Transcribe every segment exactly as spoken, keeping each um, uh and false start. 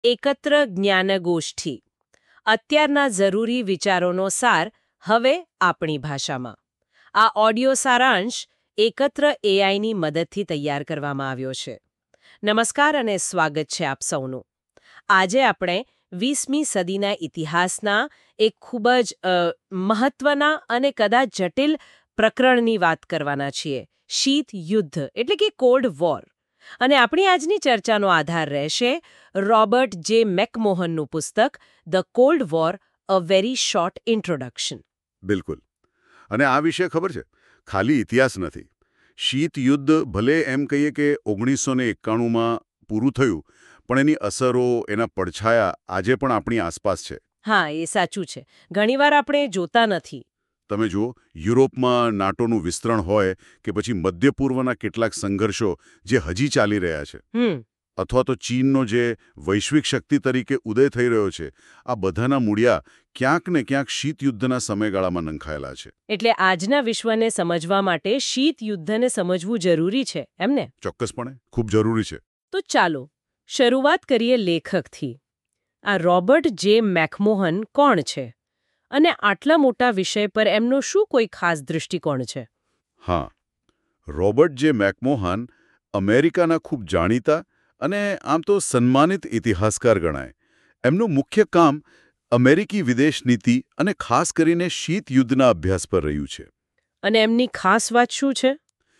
એકત્ર જ્ઞાનગોષ્ઠી અત્યારના જરૂરી વિચારોનો સાર હવે આપણી ભાષામાં. આ ઓડિયો સારાંશ એકત્ર એઆઈની મદદથી તૈયાર કરવામાં આવ્યો છે. નમસ્કાર અને સ્વાગત છે આપ સૌનું. આજે આપણે વીસમી સદીના ઇતિહાસના એક ખૂબ જ અ, મહત્વના અને કદાચ જટિલ પ્રકરણની વાત કરવાના છીએ. શીત યુદ્ધ એટલે કે કોલ્ડ વોર. અને આપણી આજની ચર્ચાનો આધાર રહેશે રોબર્ટ જે મેકમોહનનું પુસ્તક the cold war a very short introduction. બિલકુલ. અને આ વિશે ખબર છે, ખાલી ઇતિહાસ નથી. શીત યુદ્ધ ભલે એમ કહીએ કે ઓગણીસો ને એકાણુંમાં પૂરું થયું, પણ એની અસરો, એના પડછાયા આજે પણ આપણી આસપાસ છે. હા, એ સાચું છે. ઘણીવાર આપણે જોતા નથી. તમે જુઓ, યુરોપમાં નાટોનું વિસ્તરણ હોય કે પછી મધ્ય પૂર્વના કેટલાક સંઘર્ષો જે હજી ચાલી રહ્યા છે, હમ અથવા તો ચીનનો જે વૈશ્વિક શક્તિ તરીકે ઉદય થઈ રહ્યો છે, આ બધાના મૂળિયા ક્યાંક ને ક્યાંક શીત યુદ્ધના સમયગાળામાં નંખાયેલા છે. એટલે આજના વિશ્વને સમજવા માટે શીત યુદ્ધને સમજવું જરૂરી છે, એમને? ચોક્કસપણે ખૂબ જરૂરી છે. તો ચાલો શરૂઆત કરીએ લેખકથી. આ રોબર્ટ જે મેકમોહન કોણ છે અને આટલા મોટા વિષય પર એમનો શું કોઈ ખાસ દૃષ્ટિકોણ છે? હા, રોબર્ટ જે મેકમોહન અમેરિકાના ખૂબ જાણીતા અને આમ તો સન્માનિત ઇતિહાસકાર ગણાય. એમનું મુખ્ય કામ અમેરિકી વિદેશ નીતિ અને ખાસ કરીને શીત યુદ્ધના અભ્યાસ પર રહ્યું છે. અને એમની ખાસ વાત શું છે?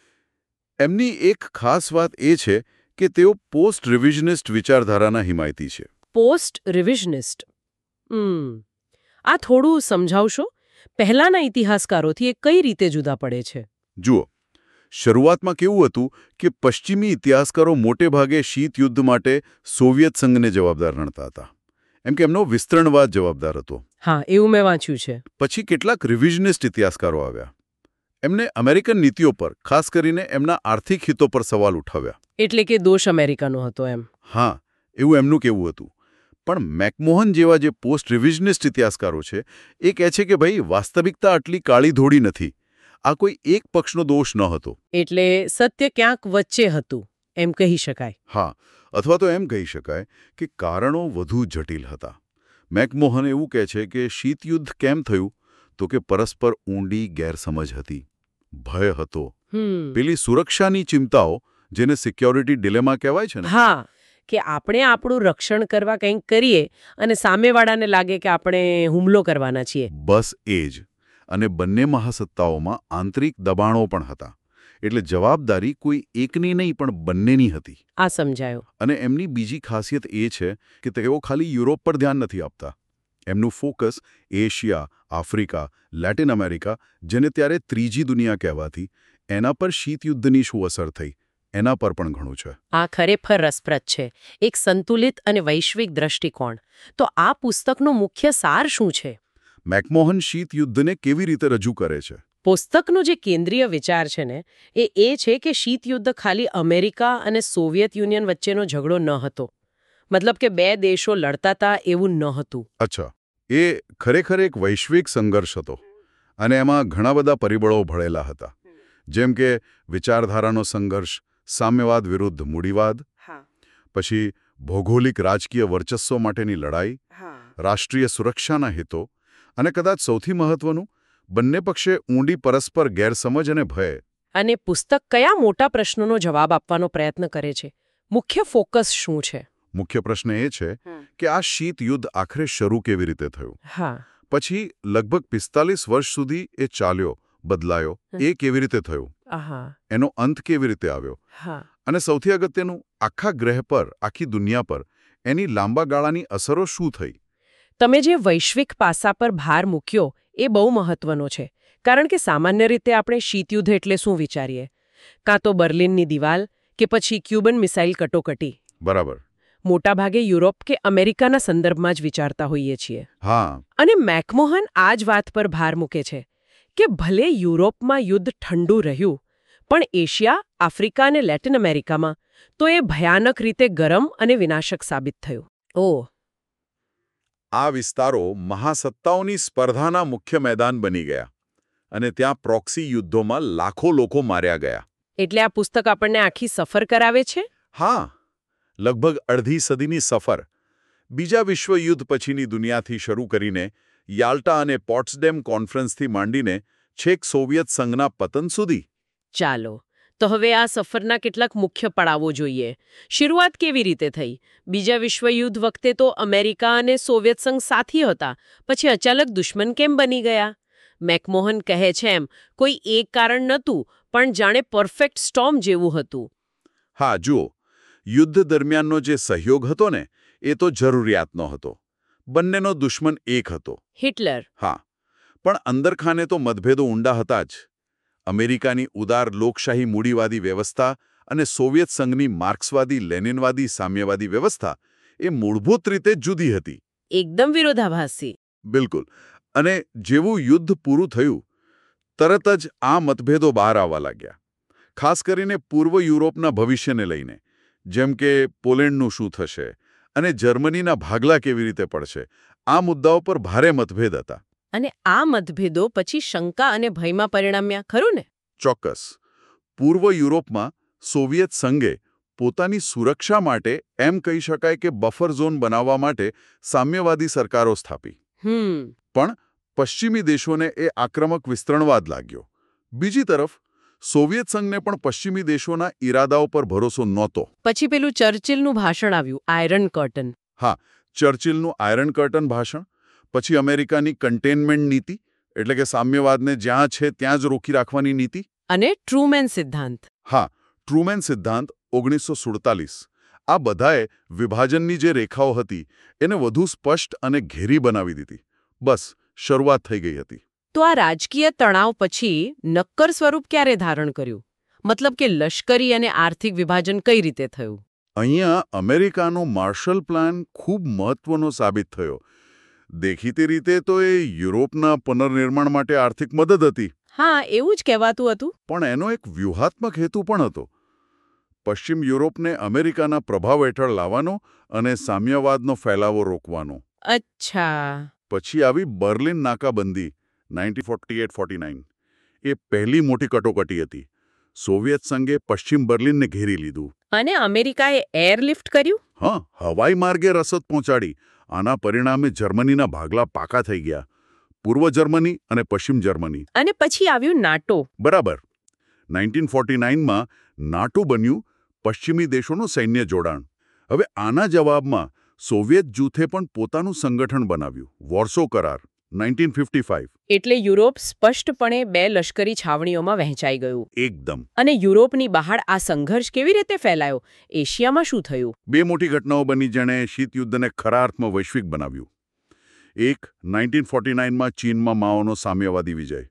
એમની એક ખાસ વાત એ છે કે તેઓ પોસ્ટ રિવિઝનિસ્ટ વિચારધારાના હિમાયતી છે. પોસ્ટ રિવિઝનિસ્ટ. હમ આ થોડું સમજાવશો? પહેલાના ઇતિહાસકારોથી એ કઈ રીતે જુદા પડે છે? જુઓ, શરૂઆતમાં કેવું હતું કે પશ્ચિમી ઇતિહાસકારો મોટે ભાગે શીત યુદ્ધ માટે સોવિયત સંઘને જવાબદાર ગણતા હતા. એમ કે એમનો વિસ્તરણવાદ જવાબદાર હતો. હા, એવું મેં વાંચ્યું છે. પછી કેટલાક રિવિઝનિસ્ટ ઇતિહાસકારો આવ્યા. એમને અમેરિકન નીતિઓ પર, ખાસ કરીને એમના આર્થિક હિતો પર સવાલ ઉઠાવ્યા. એટલે કે દોષ અમેરિકાનો હતો એમ. હા, એવું એમનું કહેવું હતું. પણ મેકમોહન જેવા જે પોસ્ટ રિવિઝનિસ્ટ ઇતિહાસકારો છે, એ કહે છે કે ભાઈ, વાસ્તવિકતા આટલી કાળી ધોળી નથી. આ કોઈ એક પક્ષનો દોષ ન હતો. એટલે સત્ય ક્યાંક વચ્ચે હતું એમ કહી શકાય. હા, અથવા તો એમ કહી શકાય કે કારણો વધુ જટિલ હતા. મેકમોહન એવું કહે છે કે શીત યુદ્ધ કેમ થયું, તો કે પરસ્પર ઊંડી ગેરસમજ હતી, ભય હતો, હમ પેલી સુરક્ષાની ચિંતાઓ, જેને સિક્યોરિટી ડિલેમા કહેવાય છે ને. હા, કે આપણે આપણું રક્ષણ કરવા કંઈક કરીએ અને સામેવાળાને લાગે કે આપણે હુમલો કરવાના છીએ. બસ એ જ. અને બંને મહાસત્તાઓમાં આંતરિક દબાણો પણ હતા. એટલે જવાબદારી કોઈ એકની નહીં પણ બંનેની હતી. આ સમજાયો. અને એમની બીજી ખાસિયત એ છે કે તેઓ ખાલી યુરોપ પર ધ્યાન નથી આપતા. એમનું focus Asia, Africa, Latin America, જેને ત્યારે ત્રીજી દુનિયા કહેવાતી, એના પર શીત યુદ્ધની શું અસર થઈ, એના પર પણ ઘણું છે. આ ખરેખર રસપ્રદ છે. એક સંતુલિત અને વૈશ્વિક દ્રષ્ટિકોણ. તો આ પુસ્તકનો મુખ્ય સાર શું છે? મેકમોહન શીત યુદ્ધને કેવી રીતે રજૂ કરે છે? પુસ્તકનો જે કેન્દ્રીય વિચાર છે ને, એ એ છે કે શીત યુદ્ધ ખાલી અમેરિકા અને સોવિયત યુનિયન વચ્ચેનો ઝઘડો ન હતો. મતલબ કે બે દેશો લડતા હતા એવું ન હતું. અચ્છા, એ ખરેખર એક વૈશ્વિક સંઘર્ષ હતો. અને એમાં ઘણા બધા પરિબળો ભળેલા હતા. જેમ કે વિચારધારાનો સંઘર્ષ, સામ્યવાદ વિરુદ્ધ મૂડીવાદ, પછી ભૌગોલિક રાજકીય વર્ચસ્વ માટેની લડાઈ, રાષ્ટ્રીય સુરક્ષાના હિતો, અને કદાચ સૌથી મહત્વનું, બંને પક્ષે ઊંડી પરસ્પર ગેરસમજ અને ભય. અને પુસ્તક કયા મોટા પ્રશ્નોનો જવાબ આપવાનો પ્રયત્ન કરે છે? મુખ્ય ફોકસ શું છે? મુખ્ય પ્રશ્ન એ છે કે આ શીત યુદ્ધ આખરે શરૂ કેવી રીતે થયું, હા, પછી લગભગ પિસ્તાલીસ વર્ષ સુધી એ ચાલ્યો, બદલાયો, એ કેવી રીતે થયું, આહા, એનો અંત કેવી રીતે આવ્યો, હા. અને સૌથી અગત્યનું, આખા ગ્રહ પર, આખી દુનિયા પર એની લાંબા ગાળાની અસરો શું થઈ. તમે જે વૈશ્વિક પાસા પર ભાર મૂક્યો એ બહુ મહત્વનો છે. કારણ કે સામાન્ય રીતે આપણે શીતયુદ્ધ એટલે શું વિચારીએ? કાં તો બર્લિનની દિવાલ કે પછી ક્યુબન મિસાઇલ કટોકટી. બરાબર. મોટાભાગે યુરોપ કે અમેરિકાના સંદર્ભમાં જ વિચારતા હોઈએ છીએ. હા. અને મેકમોહન આ જ વાત પર ભાર મૂકે છે કે ભલે યુરોપમાં યુદ્ધ ઠંડુ રહ્યું, પણ એશિયા, આફ્રિકા અને લેટિન અમેરિકામાં તો એ ભયાનક રીતે ગરમ અને વિનાશક સાબિત થયું. ઓહ. આ વિસ્તારો મહાસત્તાઓની સ્પર્ધાના મુખ્ય મેદાન બની ગયા અને ત્યાં પ્રોક્સી યુદ્ધોમાં લાખો લોકો માર્યા ગયા. એટલે આ પુસ્તક આપણને આખી સફર કરાવે છે? હા, લગભગ અડધી સદીની સફર. બીજા વિશ્વયુદ્ધ પછીની દુનિયાથી શરૂ કરીને યાલ્ટા અને પોટ્સડેમ કોન્ફરન્સથી માંડીને છેક સોવિયત સંઘના પતન સુધી. ચાલો તો હવે આ સફરના કેટલાક મુખ્ય પડાવો જોઈએ. શરૂઆત કેવી રીતે થઈ? બીજા વિશ્વયુદ્ધ વખતે તો અમેરિકા અને સોવિયત સંઘ સાથી હતા, પછી અચાનક દુશ્મન કેમ બની ગયા? મેકમોહન કહે છે એમ કોઈ એક કારણ નહોતું, પણ જાણે પરફેક્ટ સ્ટોર્મ જેવું હતું. હા, જુઓ, યુદ્ધ દરમિયાનનો જે સહયોગ હતો ને એ તો જરૂરિયાતનો હતો. બંનેનો દુશ્મન એક હતો, હિટલર. હા, પણ અંદરખાને તો મતભેદો ઊંડા હતા જ. અમેરિકાની ઉદાર લોકશાહી મૂડીવાદી વ્યવસ્થા અને સોવિયત સંઘની માર્ક્સવાદી લેનિનવાદી સામ્યવાદી વ્યવસ્થા એ મૂળભૂત રીતે જુદી હતી. એકદમ વિરોધાભાસી. બિલકુલ. અને જેવું યુદ્ધ પૂરું થયું તરત જ આ મતભેદો બહાર આવવા લાગ્યા, ખાસ કરીને પૂર્વ યુરોપના ભવિષ્યને લઈને, જેમ કે પોલેન્ડનું શું થશે અને જર્મનીના ભાગલા કેવી રીતે પડશે. આ મુદ્દાઓ પર ભારે મતભેદ હતા. અને આ મતભેદો પછી શંકા અને ભયમાં પરિણમ્યા, ખરું ને? ચોક્કસ. પૂર્વ યુરોપમાં સોવિયત સંઘે પોતાની સુરક્ષા માટે એમ કહી શકાય કે બફર ઝોન બનાવવા માટે સામ્યવાદી સરકારો સ્થાપી. હમ પણ પશ્ચિમી દેશોને એ આક્રમક વિસ્તરણવાદ લાગ્યો. બીજી તરફ સોવિયત સંઘને પણ પશ્ચિમી દેશોના ઈરાદાઓ પર ભરોસો નહોતો. પછી પેલું ચર્ચિલનું ભાષણ આવ્યું, આયરન કર્ટન. હા, ચર્ચિલનું આયરન કર્ટન ભાષણ, પછી અમેરિકાની કન્ટેનમેન્ટ નીતિ, એટલે કે સામ્યવાદને જ્યાં છે ત્યાં જ રોકી રાખવાની નીતિ, અને ટ્રુમેન સિદ્ધાંત. હા, ટ્રુમેન સિદ્ધાંત ઓગણીસો સુડતાલીસ. આ બધાએ વિભાજનની જે રેખાઓ હતી એને વધુ સ્પષ્ટ અને ઘેરી બનાવી દીધી. બસ શરૂઆત થઈ ગઈ હતી. તો આ રાજકીય તણાવ પછી નક્કર સ્વરૂપ ક્યારે ધારણ કર્યું? મતલબ કે લશ્કરી અને આર્થિક વિભાજન કઈ રીતે થયું? અહીંયા અમેરિકાનો માર્શલ પ્લાન ખૂબ મહત્વનો સાબિત થયો. દેખીતી રીતે તો એ યુરોપના પુનર્નિર્માણ માટે આર્થિક મદદ હતી. હા, એવું જ કહેવાતું હતું. પણ એનો એક વ્યૂહાત્મક હેતુ પણ હતો. પશ્ચિમ યુરોપને અમેરિકાના પ્રભાવ હેઠળ લાવવાનો અને સામ્યવાદનો ફેલાવો રોકવાનો. અચ્છા. પછી આવી બર્લિન નાકાબંધી nineteen forty eight forty nine. એ પહેલી મોટી કટોકટી હતી. સોવિયત સંઘે પશ્ચિમ બર્લિનને ઘેરી લીધું. અને અમેરિકાએ એરલિફ્ટ કર્યું? હા, હવાઈ માર્ગે રસદ પહોંચાડી. આના પરિણામે જર્મનીના ભાગલા પાકા થઈ ગયા. પૂર્વ જર્મની અને પશ્ચિમ જર્મની. અને પછી આવ્યું નાટો. બરાબર. નાઇન્ટીન ફોર્ટી નાઇનમાં નાટો બન્યું પશ્ચિમી દેશોનું સૈન્ય જોડાણ. હવે આના જવાબમાં સોવિયત જૂથે પણ પોતાનું સંગઠન બનાવ્યું, વોર્સો કરાર, નાઇન્ટીન ફિફ્ટી ફાઇવ. એટલે યુરોપ સ્પષ્ટપણે બે લશ્કરી છાવણીઓમાં વહેંચાઈ ગયું. એકદમ. અને યુરોપની બહાર આ સંઘર્ષ કેવી રીતે ફેલાયો? એશિયામાં શું થયું? બે મોટી ઘટનાઓ બની જેણે શીત યુદ્ધને ખરા અર્થમાં વૈશ્વિક બનાવ્યું. એક, નાઇન્ટીન ફોર્ટી નાઇનમાં ચીનમાં માઓનો સામ્યવાદી વિજય.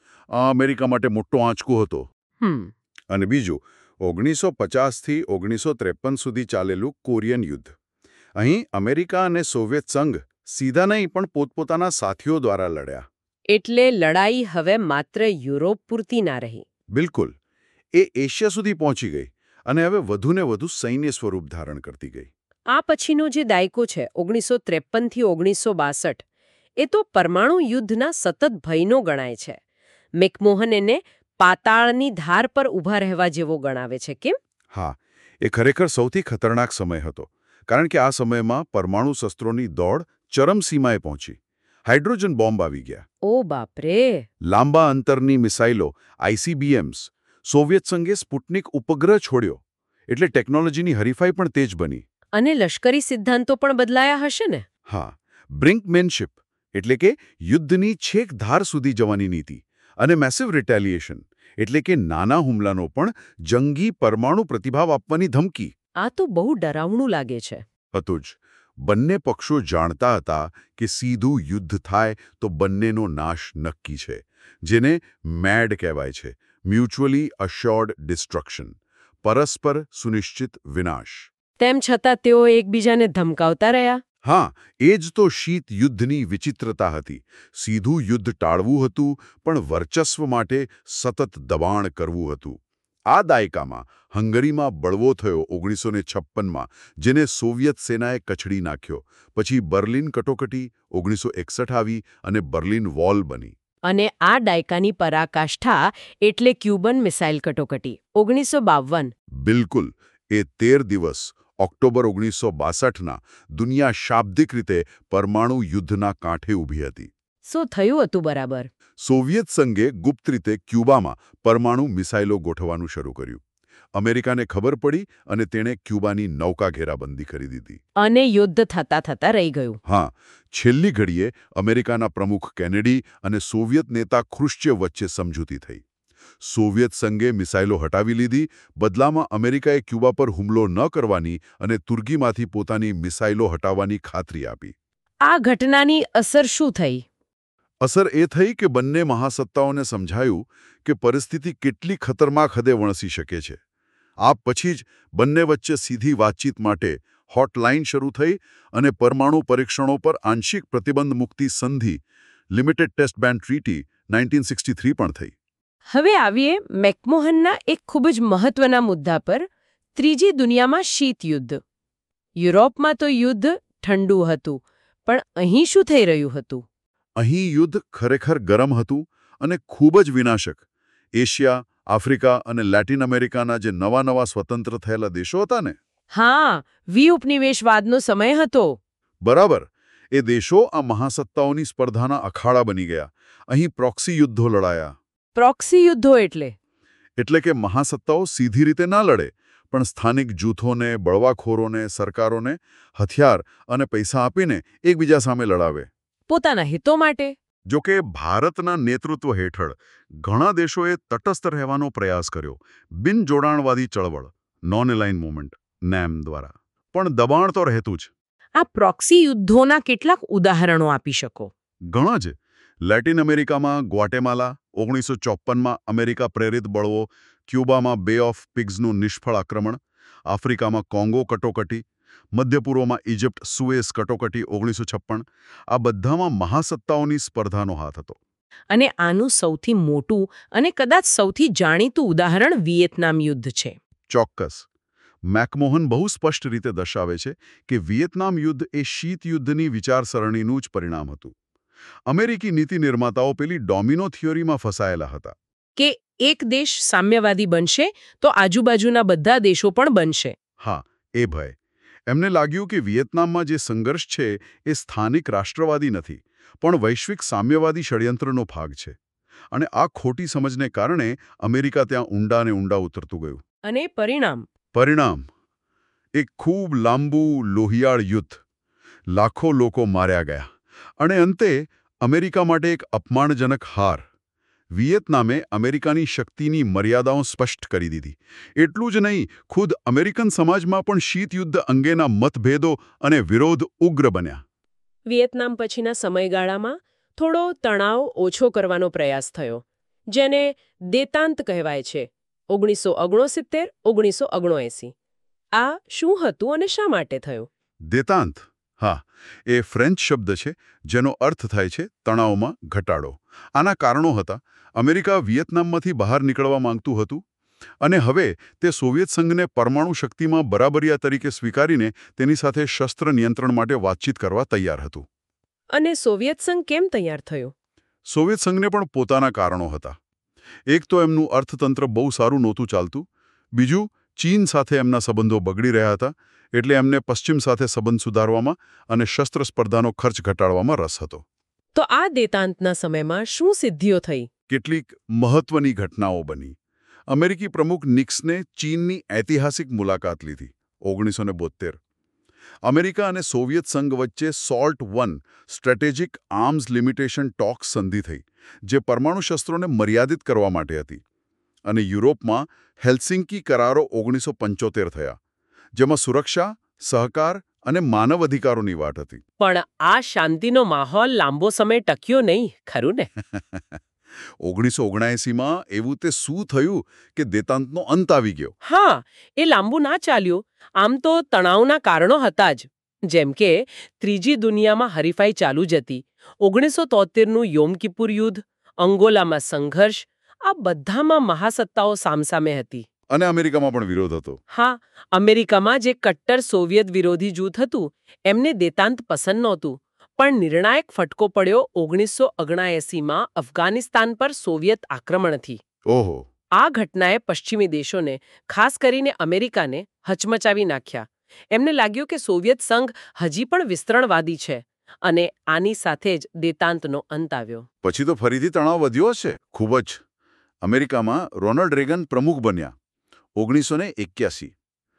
આ અમેરિકા માટે મોટો આંચકો હતો. હમ અને બીજું, ઓગણીસો પચાસથી ઓગણીસો ત્રેપન સુધી ચાલેલું કોરિયન યુદ્ધ. અહીં અમેરિકા અને સોવિયત સંઘ સીધા નહીં પણ પોતપોતાના સાથીઓ દ્વારા લડ્યા. એટલે લડાઈ હવે માત્ર યુરોપ પૂરતી ના રહી. બિલકુલ. એ એશિયા સુધી પહોંચી ગઈ અને હવે વધુને વધુ સૈન્ય સ્વરૂપ ધારણ કરતી ગઈ. આ પછીનો જે દાયકો છે ઓગણીસો ત્રેપનથી ઓગણીસો બાસઠ, એ તો પરમાણુ યુદ્ધના સતત ભયનો ગણાય છે. મેકમોહન એને પાતાળની ધાર પર ઊભા રહેવા જેવો ગણાવે છે. કેમ? હા, એ ખરેખર સૌથી ખતરનાક સમય હતો. કારણ કે આ સમયમાં પરમાણુ શસ્ત્રોની દોડ ચરમસીમાએ પહોંચી. હાઇડ્રોજન બોમ્બ આવી ગયા. ઓ બાપરે! લાંબા અંતરની મિસાઇલો, આઈસીબીએમ્સ. સોવિયત સંઘે સ્પુટનિક ઉપગ્રહ છોડ્યો. એટલે ટેકનોલોજીની હરીફાઈ પણ તેજ બની. અને લશ્કરી સિદ્ધાંતો પણ બદલાયા હશે ને? હા, બ્રિંકમેનશિપ એટલે કે યુદ્ધની છેક ધાર સુધી જવાની નીતિ, અને મેસિવ રિટેલિએશન એટલે કે નાના હુમલાનો પણ જંગી પરમાણુ પ્રતિભાવ આપવાની ધમકી. આ તો બહુ ડરાવણું લાગે છે. હતું જ. બંને પક્ષો જાણતા હતા કે સીધું યુદ્ધ થાય તો બંનેનો નાશ નક્કી છે, જેને મેડ કહેવાય છે, મ્યુચ્યુઅલી અશ્યોર્ડ ડિસ્ટ્રક્શન, પરસ્પર સુનિશ્ચિત વિનાશ. તેમ છતાં તેઓ એકબીજાને ધમકાવતા રહ્યા. હા, એ જ તો શીત યુદ્ધની વિચિત્રતા હતી. સીધું યુદ્ધ ટાળવું હતું, પણ વર્ચસ્વ માટે સતત દબાણ કરવું હતું. આ દાયકામાં હંગરીમાં બળવો થયો ઓગણીસો છપ્પનમાં, જેને સોવિયત સેનાએ કચડી નાખ્યો. પછી બર્લિન કટોકટી ઓગણીસો એકસઠ આવી અને બર્લિન વોલ બની. અને આ દાયકાની પરાકાષ્ઠા એટલે ક્યુબન મિસાઇલ કટોકટી ઓગણીસો બાવન. બિલકુલ. એ તેર દિવસ ઓક્ટોબર ઓગણીસો બાસઠના દુનિયા શાબ્દિક રીતે પરમાણુ યુદ્ધના કાંઠે ઊભી હતી. શું થયું હતું બરાબર? સોવિયત સંઘે ગુપ્ત રીતે ક્યુબામાં પરમાણુ મિસાઇલો ગોઠવવાનું શરૂ કર્યું. અમેરિકાને ખબર પડી અને તેણે ક્યુબાની નૌકા ઘેરાબંધી કરી દીધી. અને યુદ્ધ થતા થતા રહી ગયું. હા, છેલ્લી ઘડીએ અમેરિકાના પ્રમુખ કેનેડી અને સોવિયત નેતા ક્રુશ્ચેવ વચ્ચે સમજૂતી થઈ. સોવિયત સંઘે મિસાઇલો હટાવી લીધી, બદલામાં અમેરિકાએ ક્યુબા પર હુમલો ન કરવાની અને તુર્કીમાંથી પોતાની મિસાઇલો હટાવવાની ખાતરી આપી. આ ઘટનાની અસર શું થઈ? અસર એ થઈ કે બંને મહાસત્તાઓને સમજાયું કે પરિસ્થિતિ કેટલી ખતરનાક હદે વણસી શકે છે. આ પછી જ બંને વચ્ચે સીધી વાતચીત માટે હોટલાઇન શરૂ થઈ અને પરમાણુ પરીક્ષણો પર આંશિક પ્રતિબંધ મુક્તિ સંધિ લિમિટેડ ટેસ્ટ બેન ટ્રીટી ઓગણીસો સાડત્રીસ પણ થઈ. હવે આવીએ મેકમોહનના એક ખૂબ જ મહત્વના મુદ્દા પર, ત્રીજી દુનિયામાં શીત યુદ્ધ. યુરોપમાં તો યુદ્ધ ઠંડુ હતું, પણ અહીં શું થઈ રહ્યું હતું? અહીં યુદ્ધ ખરેખર ગરમ હતું અને ખૂબ જ વિનાશક. એશિયા, આફ્રિકા અને લેટિન અમેરિકાના જે નવા નવા સ્વતંત્ર થયેલા દેશો હતા ને, હા, વિઉપનિવેશવાદનો સમય હતો. બરાબર, એ દેશો આ મહાસત્તાઓની સ્પર્ધાના અખાડા બની ગયા. અહીં પ્રોક્સી યુદ્ધો લડાયા. પ્રોક્સી યુદ્ધો એટલે? એટલે કે મહાસત્તાઓ સીધી રીતે ના લડે, પણ સ્થાનિક જૂથોને, બળવાખોરોને, સરકારોને હથિયાર અને પૈસા આપીને એકબીજા સામે લડાવે. પોતાના હિતો માટે? જોકે ભારતના નેતૃત્વ હેઠળ ઘણા દેશોએ તટસ્થ રહેવાનો પ્રયાસ કર્યો. બિનજોડાણવાદી ચળવળ, નોન એલાઇન મૂવમેન્ટ, નેમ દ્વારા. પણ દબાણ તો રહેતું જ. આ પ્રોક્સી યુદ્ધોના કેટલાક ઉદાહરણો આપી શકો? ઘણા જ. લેટિન અમેરિકામાં ગ્વાટેમાલા, ઓગણીસો ચોપ્પનમાં અમેરિકા પ્રેરિત બળવો, ક્યુબામાં બે ઓફ પિગ્સનું નિષ્ફળ આક્રમણ, આફ્રિકામાં કોંગો કટોકટી, મધ્ય પૂર્વમાં ઇજિપ્ત સુએઝ કટોકટી ઓગણીસો છપ્પન. આ બધામાં મહાસત્તાઓની સ્પર્ધાનો હાથ હતો. અને આનું સૌથી મોટું અને કદાચ સૌથી જાણીતું ઉદાહરણ વિયેતનામ યુદ્ધ છે. ચોક્કસ. મેકમોહન બહુ સ્પષ્ટ રીતે દર્શાવે છે કે વિયેતનામ યુદ્ધ એ શીત યુદ્ધની વિચારસરણીનું જ પરિણામ હતું. અમેરિકી નીતિ નિર્માતાઓ પેલી ડોમિનો થિયોરીમાં ફસાયેલા હતા કે એક દેશ સામ્યવાદી બનશે તો આજુબાજુના બધા દેશો પણ બનશે. હા, એ ભય. એમને લાગ્યું કે વિયેતનામમાં જે સંઘર્ષ છે એ સ્થાનિક રાષ્ટ્રવાદી નથી, પણ વૈશ્વિક સામ્યવાદી ષડયંત્રનો ભાગ છે. અને આ ખોટી સમજને કારણે અમેરિકા ત્યાં ઊંડા ને ઊંડા ઉતરતું ગયું. અને પરિણામ? પરિણામ એક ખૂબ લાંબુ લોહિયાળ યુદ્ધ. લાખો લોકો માર્યા ગયા. અને અંતે અમેરિકા માટે એક અપમાનજનક હાર. વિયેતનામે અમેરિકાની શક્તિની મર્યાદાઓ સ્પષ્ટ કરી દીધી. એટલું જ નહીં, ખુદ અમેરિકન સમાજમાં પણ શીત યુદ્ધ અંગેના મતભેદો અને વિરોધ ઉગ્ર બન્યા. વિયેતનામ પછીના સમયગાળામાં થોડો તણાવ ઓછો કરવાનો પ્રયાસ થયો, જેને દેતાંત કહેવાય છે. ઓગણીસો ઓગણસિત્તેર ઓગણીસો ઓગણએંસી. આ શું હતું અને શા માટે થયું? દેતાંત, હા, એ ફ્રેન્ચ શબ્દ છે જેનો અર્થ થાય છે તણાવમાં ઘટાડો. આના કારણો હતા. અમેરિકા વિયેતનામમાંથી બહાર નીકળવા માંગતું હતું અને હવે તે સોવિયત સંઘને પરમાણુ શક્તિમાં બરાબરિયા તરીકે સ્વીકારીને તેની સાથે શસ્ત્ર નિયંત્રણ માટે વાતચીત કરવા તૈયાર હતું. અને સોવિયત સંઘ કેમ તૈયાર થયો? સોવિયત સંઘને પણ પોતાના કારણો હતા. એક તો એમનું અર્થતંત્ર બહુ સારું નહોતું ચાલતું. બીજું, ચીન સાથે એમના સંબંધો બગડી રહ્યા હતા, એટલે એમને પશ્ચિમ સાથે સંબંધ સુધારવામાં અને શસ્ત્ર સ્પર્ધાનો ખર્ચ ઘટાડવામાં રસ હતો. તો આ દેતાંતના સમયમાં શું સિદ્ધિઓ થઈ? કેટલીક મહત્વની ઘટનાઓ બની. અમેરિકી પ્રમુખ નિક્સને ચીનની ઐતિહાસિક મુલાકાત લીધી ઓગણીસો બોતેર. અમેરિકા અને સોવિયત સંઘ વચ્ચે SALT one strategic arms limitation talks સંધિ થઈ, જે પરમાણુ શસ્ત્રોને મર્યાદિત કરવા માટે હતી. અને યુરોપમાં હેલ્સિંકી કરારો ઓગણીસો પંચોતેર થયા, જેમાં સુરક્ષા, સહકાર અને માનવ અધિકારોની વાત હતી. પણ આ શાંતિનો માહોલ લાંબો સમય ટક્યો નહીં, ખરું ને? ઓગણીસો ઓગણએંસીમાં એવું તે શું થયું કે દેતાંતનો અંત આવી ગયો? હા, એ લાંબુ ના ચાલ્યું. આમ તો તણાવના કારણો હતા જ, જેમ કે ત્રીજી દુનિયામાં હરીફાઈ ચાલુ જ હતી. ઓગણીસો તોતેરનું યોમ કિપુર યુદ્ધ, અંગોલામાં સંઘર્ષ, આ બધામાં મહાસત્તાઓ સામસામે હતી. અને અમેરિકામાં પણ વિરોધ હતો. હા, અમેરિકામાં જે કટ્ટર સોવિયત વિરોધી જૂથ હતું એમને દેતાંત પસંદ નહોતું. પણ નિર્ણાયક ફટકો પડ્યો ઓગણીસો ઓગણએંસીમાં અફઘાનિસ્તાન પર સોવિયત આક્રમણથી. ઓહો! આ ઘટનાએ પશ્ચિમી દેશોને, ખાસ કરીને અમેરિકાને, હચમચાવી નાખ્યા. એમને લાગ્યું કે સોવિયત સંઘ હજી પણ વિસ્તરણવાદી છે અને આની સાથે જ દેતાંતનો અંત આવ્યો. પછી તો ફરીથી તણાવ વધ્યો હશે ખૂબ જ. અમેરિકામાં રોનાલ્ડ રેગન પ્રમુખ બન્યા ઓગણીસો ને એક્યાસી.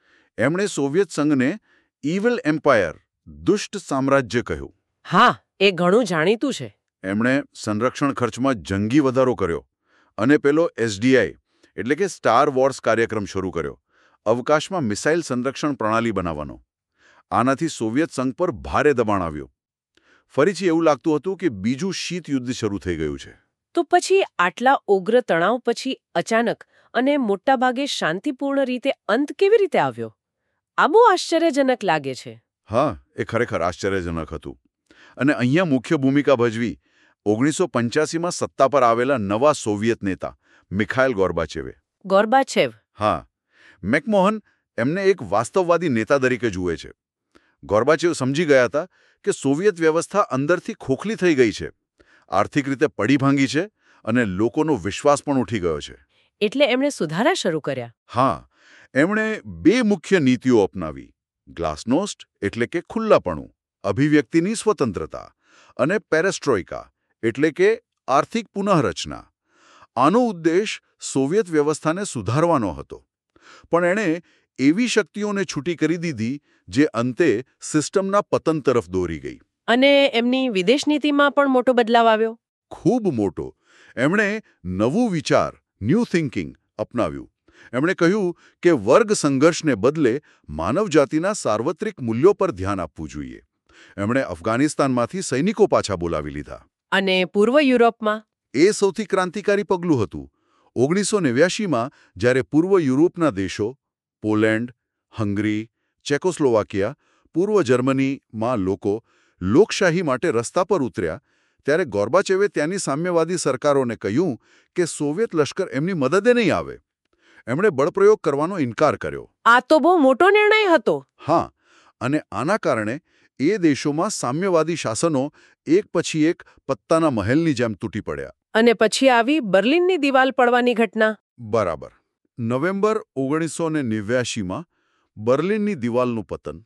એમણે સોવિયત સંઘને ઇવિલ એમ્પાયર, દુષ્ટ સામ્રાજ્ય કહ્યું. હા, એ ઘણું જાણીતું છે. એમણે સંરક્ષણ ખર્ચમાં જંગી વધારો કર્યો અને પેલો એસડીઆઈ એટલે કે સ્ટાર વોર્સ કાર્યક્રમ શરૂ કર્યો, અવકાશમાં મિસાઇલ સંરક્ષણ પ્રણાલી બનાવવાનો. આનાથી સોવિયત સંઘ પર ભારે દબાણ આવ્યું. ફરીથી એવું લાગતું હતું કે બીજું શીત યુદ્ધ શરૂ થઈ ગયું છે. તો પછી આટલા ઉગ્ર તણાવ પછી અચાનક અને મોટાભાગે શાંતિપૂર્ણ રીતે અંત કેવી રીતે આવ્યો? આ બહુ આશ્ચર્યજનક લાગે છે. હા, એ ખરેખર આશ્ચર્યજનક હતું. અને અહીંયા મુખ્ય ભૂમિકા ભજવી ઓગણીસો પંચ્યાસીમાં સત્તા પર આવેલા નવા સોવિયત નેતા મિખાઇલ ગોર્બાચેવે. ગોર્બાચેવ? હા. મેકમોહન એમને એક વાસ્તવવાદી નેતા તરીકે જુએ છે. ગોર્બાચેવ સમજી ગયા હતા કે સોવિયત વ્યવસ્થા અંદરથી ખોખલી થઈ ગઈ છે, આર્થિક રીતે પડી ભાંગી છે અને લોકોનો વિશ્વાસ પણ ઉઠી ગયો છે. એટલે એમણે સુધારા શરૂ કર્યા. હા, એમણે બે મુખ્ય નીતિઓ અપનાવી: ગ્લાસનોસ્ટ એટલે કે ખુલ્લાપણું, અભિવ્યક્તિની સ્વતંત્રતા, અને પેરેસ્ટ્રોઇકા એટલે કે આર્થિક પુનઃરચના. આનો ઉદ્દેશ સોવિયત વ્યવસ્થાને સુધારવાનો હતો, પણ એણે એવી શક્તિઓને છૂટી કરી દીધી જે અંતે સિસ્ટમના પતન તરફ દોરી ગઈ. અને એમની વિદેશ નીતિમાં પણ મોટો બદલાવ આવ્યો. ખૂબ મોટો. એમણે નવું વિચાર, ન્યૂ થિંકિંગ અપનાવ્યું. એમણે કહ્યું કે વર્ગ સંઘર્ષને બદલે માનવજાતિના સાર્વત્રિક મૂલ્યો પર ધ્યાન આપવું જોઈએ. એમણે અફઘાનિસ્તાનમાંથી સૈનિકો પાછા બોલાવી લીધા. અને પૂર્વ યુરોપમાં? એ સૌથી ક્રાંતિકારી પગલું હતું. ઓગણીસો નેવ્યાસીમાં જ્યારે પૂર્વ યુરોપના દેશો પોલેન્ડ, હંગરી, ચેકોસ્લોવાકિયા, પૂર્વ જર્મનીમાં લોકો લોકશાહી માટે રસ્તા પર ઉતર્યા, ત્યારે ગોર્બાચેવે ત્યાંની સામ્યવાદી સરકારોને કહ્યું કે સોવિયત લશ્કર એમની મદદે નહીં આવે. એમણે બળપ્રયોગ કરવાનો ઇનકાર કર્યો. આ તો બહુ મોટો નિર્ણય હતો. હા, અને આના કારણે એ દેશોમાં સામ્યવાદી શાસનો એક પછી એક પત્તાના મહેલની જેમ તૂટી પડ્યા. અને પછી આવી બર્લિનની દિવાલ પડવાની ઘટના. બરાબર. નવેમ્બર ઓગણીસો નેવ્યાસીમાં બર્લિનની દિવાલનું પતન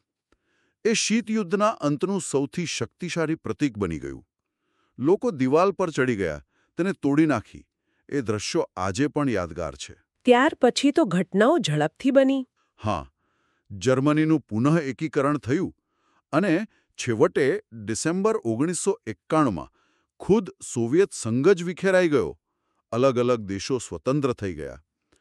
એ શીતયુદ્ધના અંતનું સૌથી શક્તિશાળી પ્રતીક બની ગયું. લોકો દિવાલ પર ચડી ગયા, તેને તોડી નાખી. એ દ્રશ્યો આજે પણ યાદગાર છે. ત્યાર પછી તો ઘટનાઓ ઝડપથી બની. હા, જર્મનીનું પુનઃ એકીકરણ થયું અને છેવટે ડિસેમ્બર ઓગણીસો એકાણુંમાં ખુદ સોવિયત સંઘ જ વિખેરાઈ ગયો. અલગ અલગ દેશો સ્વતંત્ર થઈ ગયા.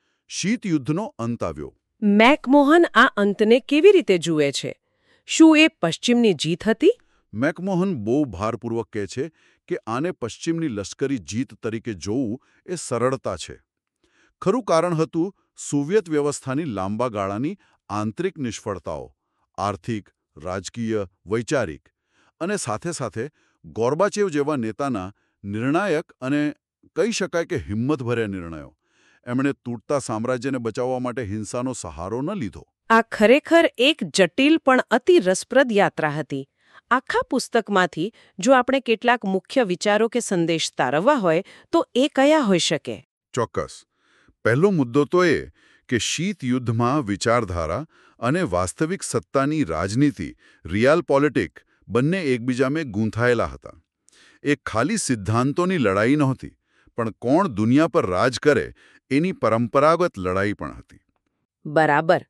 શીત યુદ્ધનો અંત આવ્યો. મેકમોહન આ અંતને કેવી રીતે જુએ છે? શું એ પશ્ચિમની જીત હતી? મેકમોહન બહુ ભારપૂર્વક કહે છે કે આને પશ્ચિમની લશ્કરી જીત તરીકે જોવું એ સરળતા છે. ખરું કારણ હતું સોવિયત વ્યવસ્થાની લાંબા ગાળાની આંતરિક નિષ્ફળતાઓ, આર્થિક, રાજકીય, વૈચારિક, અને સાથે સાથે ગોર્બાચેવ જેવા નેતાના નિર્ણાયક અને કહી શકાય કે હિંમતભર્યા નિર્ણયો. એમણે તૂટતા સામ્રાજ્યને બચાવવા માટે હિંસાનો સહારો ન લીધો. આ ખરેખર એક જટિલ પણ અતિ રસપ્રદ યાત્રા હતી. આખા પુસ્તકમાંથી જો આપણે કેટલાક મુખ્ય વિચારો કે સંદેશ તારવવા હોય તો એ કયા હોઈ શકે? ચોક્કસ. પહેલો મુદ્દો તો એ કે શીત યુદ્ધમાં વિચારધારા અને વાસ્તવિક સત્તાની રાજનીતિ, રિયાલ પોલિટિક, બંને એકબીજામાં ગૂંથાયેલા હતા. એ ખાલી સિદ્ધાંતોની લડાઈ નહોતી, પણ કોણ દુનિયા પર રાજ કરે એની પરંપરાગત લડાઈ પણ હતી. બરાબર.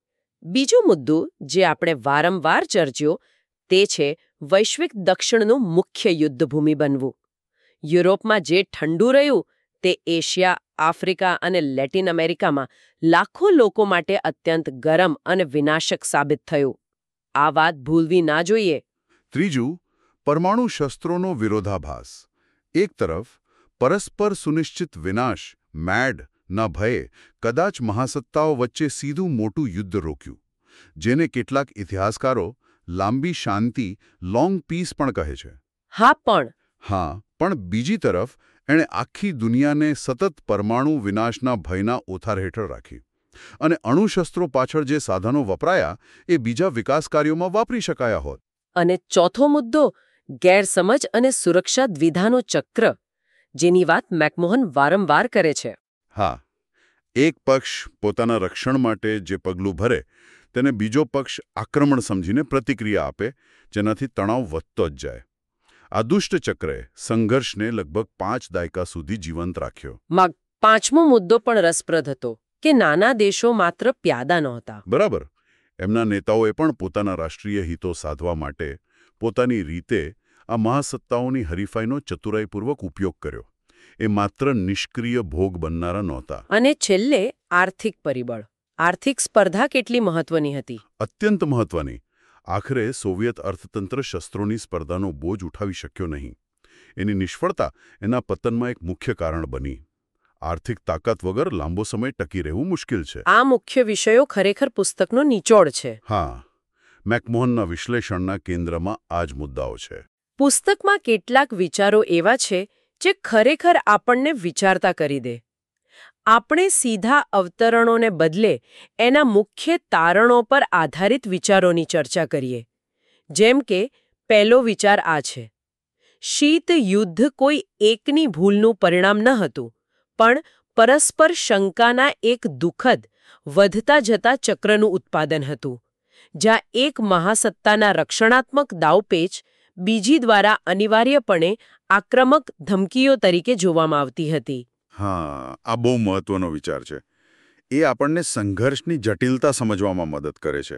બીજો મુદ્દો જે આપણે વારંવાર ચર્ચ્યો તે છે વૈશ્વિક દક્ષિણનું મુખ્ય યુદ્ધભૂમિ બનવું. યુરોપમાં જે ઠંડુ રહ્યું તે એશિયા, આફ્રિકા અને લેટિન અમેરિકામાં લાખો લોકો માટે અત્યંત ગરમ અને વિનાશક સાબિત થયું. આ વાત ભૂલવી ના જોઈએ. ત્રીજું, પરમાણુ શસ્ત્રોનો વિરોધાભાસ. એક તરફ પરસ્પર સુનિશ્ચિત વિનાશ, મેડ ના ભયે કદાચ મહાસત્તાઓ વચ્ચે સીધું મોટું યુદ્ધ રોક્યું, જેને કેટલાક ઇતિહાસકારો લાંબી શાંતિ, લોંગ પીસ પણ કહે છે. હા પણ હા પણ બીજી તરફ એણે આખી દુનિયાને સતત પરમાણુ વિનાશના ભયના ઓથાર હેઠળ રાખી. અને અણુશસ્ત્રો પાછળ જે સાધનો વપરાયા એ બીજા વિકાસ કાર્યોમાં વાપરી શકાયા હોત. અને ચોથો મુદ્દો ગેરસમજ અને સુરક્ષા દ્વિધાનો ચક્ર, જેની વાત મેકમોહન વારંવાર કરે છે. હા, એક પક્ષ પોતાના રક્ષણ માટે જે પગલું ભરે તેને બીજો પક્ષ આક્રમણ સમજીને પ્રતિક્રિયા આપે, જેનાથી તણાવ વધતો જ જાય. આ દુષ્ટ ચક્રે સંઘર્ષને લગભગ પાંચ દાયકા સુધી જીવંત રાખ્યો. પાંચમો મુદ્દો પણ રસપ્રદ હતો કે નાના દેશો માત્ર પ્યાદા નહોતા. બરાબર. એમના નેતાઓએ પણ પોતાના રાષ્ટ્રીય હિતો સાધવા માટે પોતાની રીતે આ મહાસત્તાઓની હરીફાઈનો ચતુરાઈપૂર્વક ઉપયોગ કર્યો. એ માત્ર નિષ્ક્રિય ભોગ બનનારા નહોતા. અને છેલ્લે આર્થિક પરિબળ. આર્થિક સ્પર્ધા કેટલી મહત્વની હતી? અત્યંત મહત્વની. આખરે સોવિયત અર્થતંત્ર શસ્ત્રોની સ્પર્ધાનો બોજ ઉઠાવી શક્યો નહીં. એની નિષ્ફળતા એના પતનમાં એક મુખ્ય કારણ બની. આર્થિક તાકાત વગર લાંબો સમય ટકી રહેવું મુશ્કેલ છે. આ મુખ્ય વિષયો ખરેખર પુસ્તકનો નિચોડ છે. હા, મેકમોહનના વિશ્લેષણના કેન્દ્રમાં આ જ મુદ્દાઓ છે. પુસ્તકમાં કેટલાક વિચારો એવા છે જે ખરેખર આપણને વિચારતા કરી દે. આપણે સીધા અવતરણોને બદલે એના મુખ્ય તારણો પર આધારિત વિચારોની ચર્ચા કરીએ. જેમ કે પહેલો વિચાર આ છે: શીત યુદ્ધ કોઈ એકની ભૂલનું પરિણામ ન હતું, પણ પરસ્પર શંકાના એક દુઃખદ, વધતા જતા ચક્રનું ઉત્પાદન હતું, જ્યાં એક મહાસત્તાના રક્ષણાત્મક દાવપેચ બીજી દ્વારા અનિવાર્યપણે આક્રમક ધમકીઓ તરીકે જોવામાં આવતી હતી. હા, આ બહુ મહત્વનો વિચાર છે. એ આપણને સંઘર્ષની જટિલતા સમજવામાં મદદ કરે છે.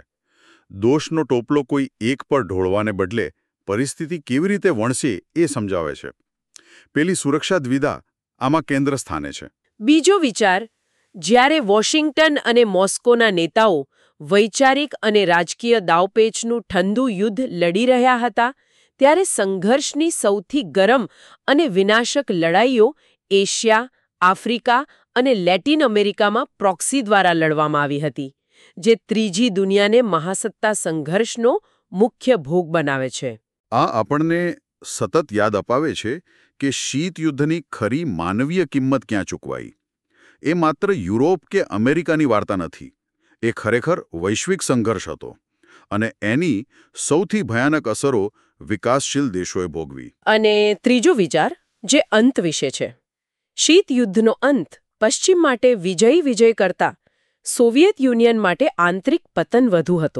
દોષનો ટોપલો કોઈ એક પર ઢોળવાને બદલે પરિસ્થિતિ કેવી રીતે વણસે એ સમજાવે છે. પેલી સુરક્ષા દ્વિધા આમાં કેન્દ્ર સ્થાને છે. બીજો વિચાર: જ્યારે વોશિંગ્ટન અને મોસ્કોના નેતાઓ વૈચારિક અને રાજકીય દાવપેચનું ઠંડુ યુદ્ધ લડી રહ્યા હતા, ત્યારે સંઘર્ષની સૌથી ગરમ અને વિનાશક લડાઈઓ એશિયા, આફ્રિકા અને લેટિન અમેરિકામાં પ્રોક્સી દ્વારા લડવામાં આવી હતી, જે ત્રીજી દુનિયાને મહાસત્તા સંઘર્ષનો મુખ્ય ભોગ બનાવે છે. આ આપણને સતત યાદ અપાવે છે કે શીત યુદ્ધની ખરી માનવીય કિંમત ક્યાં ચૂકવાઈ. એ માત્ર યુરોપ કે અમેરિકાની વાર્તા નથી. એ ખરેખર વૈશ્વિક સંઘર્ષ હતો, અને એની સૌથી ભયાનક અસરો વિકાસશીલ દેશોએ ભોગવી. અને ત્રીજો વિચાર જે અંત વિશે છે. શીત યુદ્ધનો અંત પશ્ચિમ માટે વિજય વિજય કરતા સોવિયત યુનિયન માટે આંતરિક પતન વધુ હતો,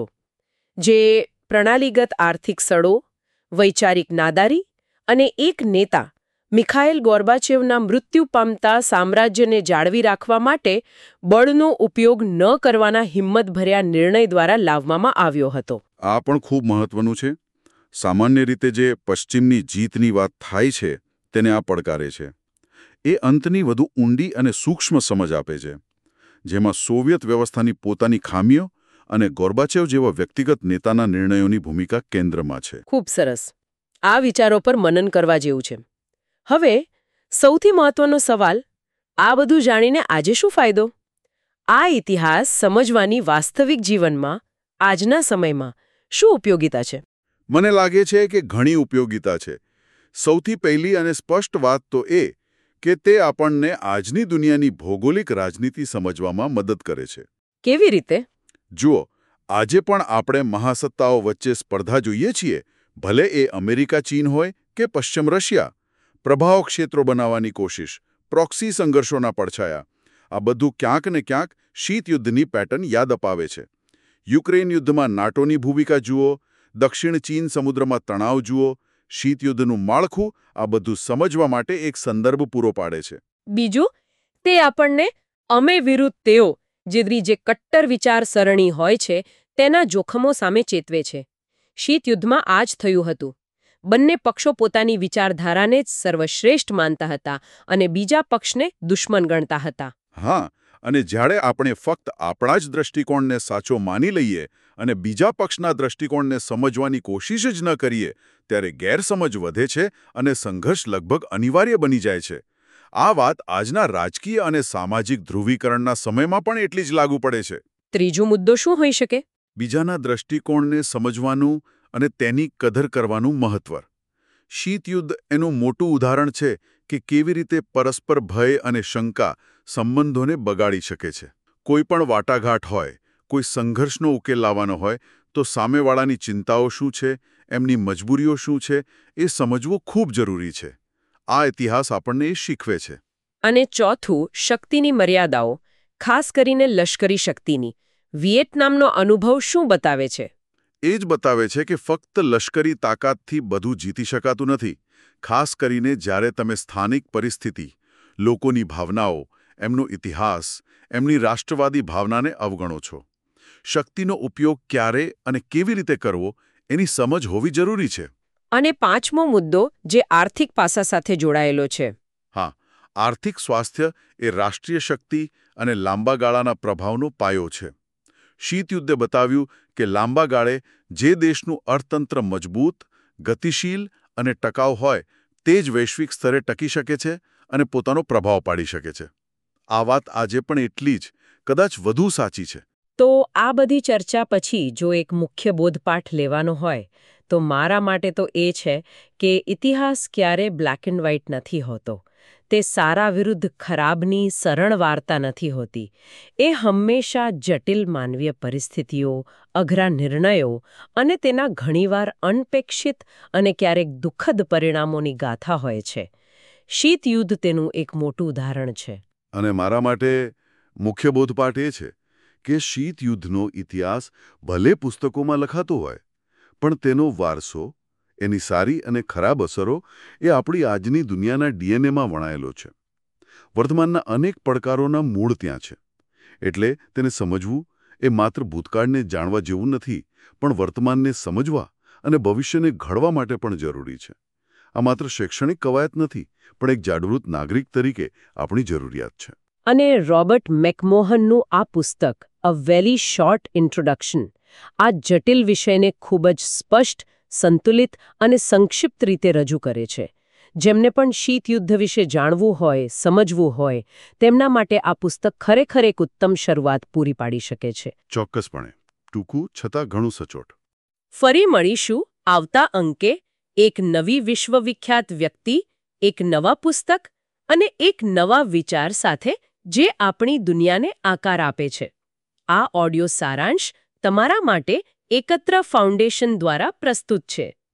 જે પ્રણાલીગત આર્થિક સડો, વૈચારિક નાદારી અને એક નેતા મિખાઇલ ગોર્બાચેવના મૃત્યુ પામતા સામ્રાજ્યને જાળવી રાખવા માટે બળનો ઉપયોગ ન કરવાના હિંમતભર્યા નિર્ણય દ્વારા લાવવામાં આવ્યો હતો. આ પણ ખૂબ મહત્વનું છે. સામાન્ય રીતે જે પશ્ચિમની જીતની વાત થાય છે તેને આ પડકારે છે. એ અંતની વધુ ઊંડી અને સૂક્ષ્મ સમજ આપે છે, જેમાં સોવિયત વ્યવસ્થાની પોતાની ખામીઓ અને ગોર્બાચેવ જેવા વ્યક્તિગત નેતાના નિર્ણયોની ભૂમિકા કેન્દ્રમાં છે. ખૂબ સરસ. આ વિચારો પર મનન કરવા જેવું છે. હવે સૌથી મહત્વનો સવાલ: આ બધું જાણીને આજે શું ફાયદો? આ ઇતિહાસ સમજવાની વાસ્તવિક જીવનમાં આજના સમયમાં શું ઉપયોગિતા છે? મને લાગે છે કે ઘણી ઉપયોગિતા છે. સૌથી પહેલી અને સ્પષ્ટ વાત તો એ કે તે આપણને આજની દુનિયાની ભૌગોલિક રાજનીતિ સમજવામાં મદદ કરે છે. કેવી રીતે? જુઓ, આજે પણ આપણે મહાસત્તાઓ વચ્ચે સ્પર્ધા જોઈએ છીએ, ભલે એ અમેરિકા ચીન હોય કે પશ્ચિમ રશિયા. પ્રભાવ ક્ષેત્રો બનાવવાની કોશિશ, પ્રોક્સી સંઘર્ષોના પડછાયા, આ બધું ક્યાંક ને ક્યાંક શીત યુદ્ધની પેટર્ન યાદ અપાવે છે. યુક્રેન યુદ્ધમાં નાટોની ભૂમિકા જુઓ, દક્ષિણ ચીન સમુદ્રમાં તણાવ જુઓ. શીત યુદ્ધનું માળખું આ બધું સમજવા માટે એક સંદર્ભ પૂરો પાડે છે. બીજું, તે આપણને અમે વિરુદ્ધ તેઓ જેવી જે કટ્ટર વિચારસરણી હોય છે તેના જોખમો સામે ચેતવે છે. શીત યુદ્ધમાં આ જ થયું હતું. બંને પક્ષો પોતાની વિચારધારાને જ સર્વશ્રેષ્ઠ માનતા હતા અને બીજા પક્ષને દુશ્મન ગણતા હતા. હા, અને જ્યારે આપણે ફક્ત આપણા જ દ્રષ્ટિકોણને સાચો માની લઈએ અને બીજા પક્ષના દ્રષ્ટિકોણને સમજવાની કોશિશ જ ન કરીએ, ત્યારે ગેરસમજ વધે છે અને સંઘર્ષ લગભગ અનિવાર્ય બની જાય છે. આ વાત આજના રાજકીય અને સામાજિક ધ્રુવીકરણના સમયમાં પણ એટલી જ લાગુ પડે છે. ત્રીજો મુદ્દો શું હોઈ શકે? બીજાના દ્રષ્ટિકોણને સમજવાનું અને તેની કદર કરવાનું મહત્વ. શીત યુદ્ધ એનું મોટું ઉદાહરણ છે કે કેવી રીતે પરસ્પર ભય અને શંકા સંબંધોને બગાડી શકે છે. કોઈ પણ વાટાઘાટ હોય, કોઈ સંઘર્ષનો ઉકેલ લાવવાનો હોય, તો સામેવાળાની ચિંતાઓ શું છે, એમની મજબૂરીઓ શું છે, એ સમજવું ખૂબ જરૂરી છે. આ ઇતિહાસ આપણને એ શીખવે છે. અને ચોથું, શક્તિની મર્યાદાઓ, ખાસ કરીને લશ્કરી શક્તિની. વિયેટનામનો અનુભવ શું બતાવે છે? એ જ બતાવે છે કે ફક્ત લશ્કરી તાકાતથી બધું જીતી શકાતું નથી. ખાસ કરીને જ્યારે તમે સ્થાનિક પરિસ્થિતિ, લોકોની ભાવનાઓ, એમનો ઇતિહાસ, એમની રાષ્ટ્રવાદી ભાવનાને અવગણો છો. શક્તિનો ઉપયોગ ક્યારે અને કેવી રીતે કરવો એની સમજ હોવી જરૂરી છે. અને પાંચમો મુદ્દો જે આર્થિક પાસા સાથે જોડાયેલો છે. હા, આર્થિક સ્વાસ્થ્ય એ રાષ્ટ્રીય શક્તિ અને લાંબા ગાળાના પ્રભાવનો પાયો છે. શીત યુદ્ધે બતાવ્યું કે લાંબા ગાળે જે દેશનું અર્થતંત્ર મજબૂત, ગતિશીલ અને ટકાઉ હોય તે જ વૈશ્વિક સ્તરે ટકી શકે છે અને પોતાનો પ્રભાવ પાડી શકે છે. આ વાત આજે પણ એટલી જ, કદાચ વધુ સાચી છે. તો આ બધી ચર્ચા પછી જો એક મુખ્ય બોધપાઠ લેવાનો હોય તો મારા માટે તો એ છે કે ઇતિહાસ ક્યારે બ્લેક એન્ડ વ્હાઇટ નથી હોતો. તે સારા વિરુદ્ધ ખરાબની સરળ વાર્તા નથી હોતી. એ હંમેશા જટિલ માનવીય પરિસ્થિતિઓ, અઘરા નિર્ણયો અને તેના ઘણીવાર અનપેક્ષિત અને ક્યારેક દુઃખદ પરિણામોની ગાથા હોય છે. શીત યુદ્ધ તેનું એક મોટું ઉદાહરણ છે. અને મારા માટે મુખ્ય બોધપાઠ એ છે કે શીત યુદ્ધનો ઇતિહાસ ભલે પુસ્તકોમાં લખાતો હોય, પણ તેનો વારસો, એની સારી અને ખરાબ અસરો એ આપણી આજની દુનિયાના ડીએનએમાં વણાયેલો છે. વર્તમાનના અનેક પડકારોના મૂળ ત્યાં છે. એટલે તેને સમજવું એ માત્ર ભૂતકાળને જાણવા જેવું નથી, પણ વર્તમાનને સમજવા અને ભવિષ્યને ઘડવા માટે પણ જરૂરી છે. આ માત્ર શૈક્ષણિક કવાયત નથી, પણ એક જાગૃત નાગરિક તરીકે આપણી જરૂરિયાત છે. અને રોબર્ટ મેકમોહનનું આ પુસ્તક અ વેરી શોર્ટ ઇન્ટ્રોડક્શન આ જટિલ વિષયને ખૂબ જ સ્પષ્ટ, સંતુલિત અને સંક્ષિપ્ત રીતે રજૂ કરે છે. જેમને પણ શીત યુદ્ધ વિશે જાણવું હોય, સમજવું હોય, તેમના માટે આ પુસ્તક ખરેખર એક ઉત્તમ શરૂઆત પૂરી પાડી શકે છે. ચોક્કસપણે. ટૂંકું છતાં ઘણું સચોટ. ફરી મળીશું આવતા અંકે એક નવી વિશ્વવિખ્યાત વ્યક્તિ, એક નવા પુસ્તક અને એક નવા વિચાર સાથે જે આપણી દુનિયાને આકાર આપે છે. આ ઓડિયો સારાંશ તમારા માટે એકત્ર ફાઉન્ડેશન દ્વારા પ્રસ્તુત છે.